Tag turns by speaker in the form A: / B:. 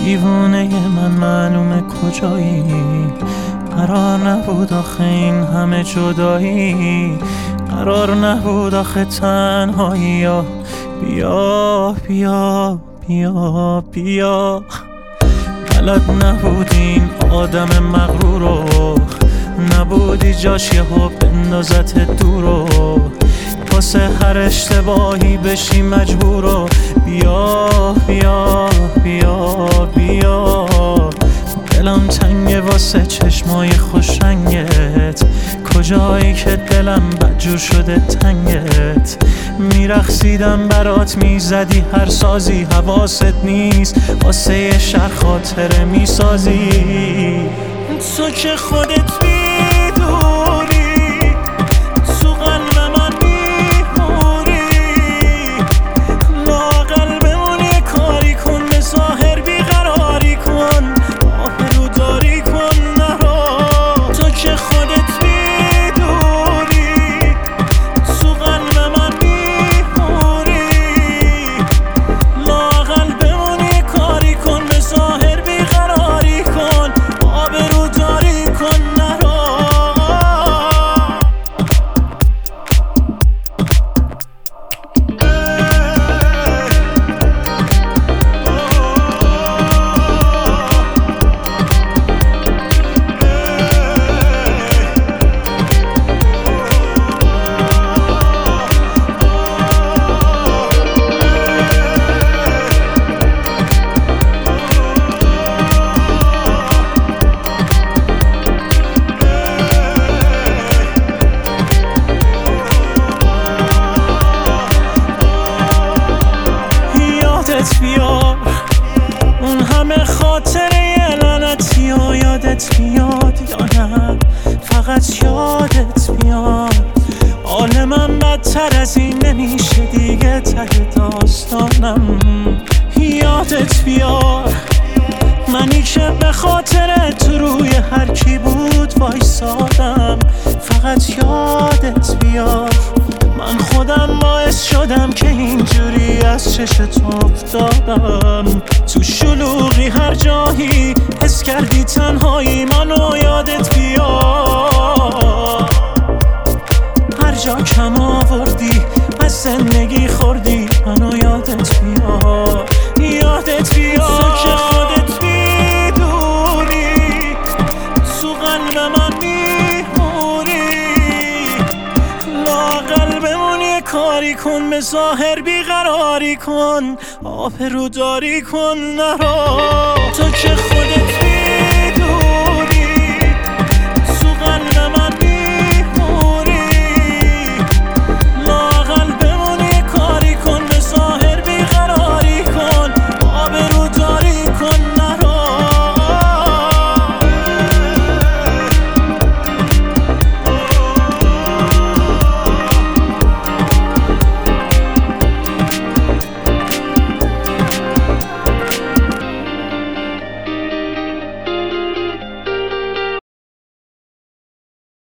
A: دیوونه من معلومه کجایی. قرار نبود آخه این همه جدایی، قرار نبود آخه تنهایی. بیا بیا بیا بیا. بلد نبودین آدم مغرورو، نبودی جاش یهو بندازت دورو، واسه هر اشتباهی بشی مجبورو. بیا بیا بیا بیا. دلم تنگه واسه چشمای خوشرنگت، کجایی که دلم بدجور شده تنگت. میرقصیدم برات میزدی هر سازی، حواست نیست واسه یه شهر خاطره میسازی. تو که خودت میدونی تو قلب من میمونی، لااقل بمون یه کاری کن، به ظاهر بیقراری کن، آبروداری کن نرو. تو که خودت میدونی تو قلب من میمونی، لااقل بمون یه کاری کن، به ظاهر بیقراری کن، آبروداری کن نرو. بیار اون همه خاطره لعنتی و یادت بیاد یا نه فقط یادت بیاد. حال من بدتر از این نمیشه دیگه، ته داستانم یادت بیار. منی که به خاطر تو روی هر کی بود وایسادم، فقط یادت بیار. من خودم باعث شدم که اینجوری از چش تو افتادم، تو شلوغی هر جایی حس کردی تنهایی، منو یادت بیار. هر جا کم آوردی از زندگی خوردی، منو یادت بیار، یادت بیار. تو که خودت میدونی تو قلب من میمونی، لااقل بمون یه کاری کن، به ظاهر بیقراری کن، آبروداری کن نرو. تو که خودت